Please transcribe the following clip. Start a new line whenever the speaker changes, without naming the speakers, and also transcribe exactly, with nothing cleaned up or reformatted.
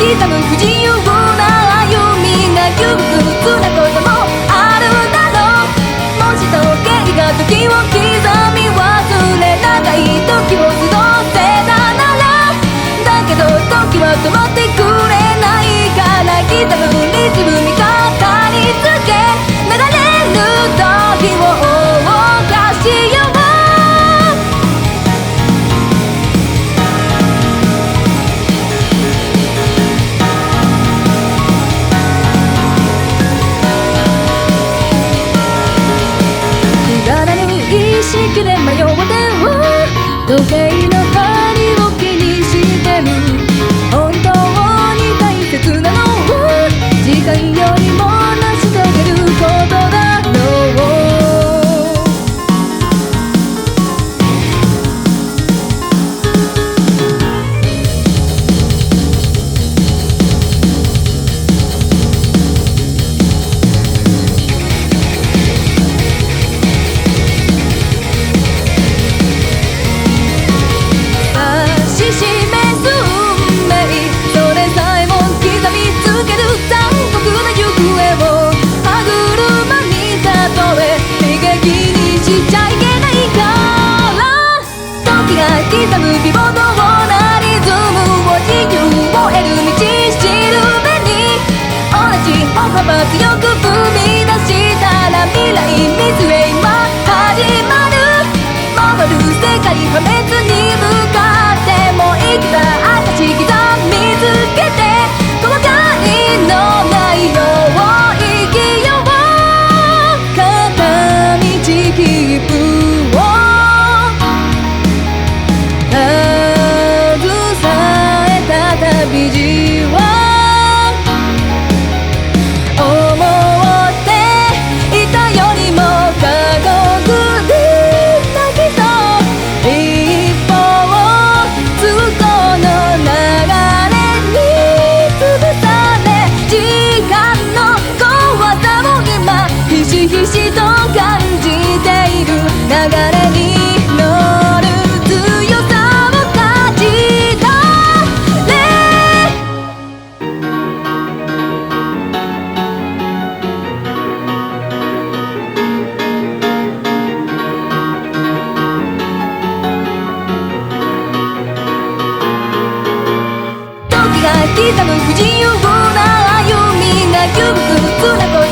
刻む不自由な歩みが窮屈なこともあるだろう。もし時計が時を刻み忘れ長い時を過ごせたなら、だけど時は止まってくれないから、刻むリズム味方につけ流れる時を謳歌しよう。意識で迷うてを時計の針を気にしてる。本当に大切なのは時間よりも成し遂げることだろう。刻むビボのなリズムを自由を得る道しるべに同じ歩幅強く踏み出したら未来見据え今始まる。守る世界破滅に向かっても生きた証刻みつけて後悔のないよう生きよう。片道切符を旅路は思っていたよりも過酷でなきそう一方通行の流れに潰され時間の怖さを今ひしひしと感じている。流れに乗る強さを感じた刻む不自由な歩みが窮屈なこと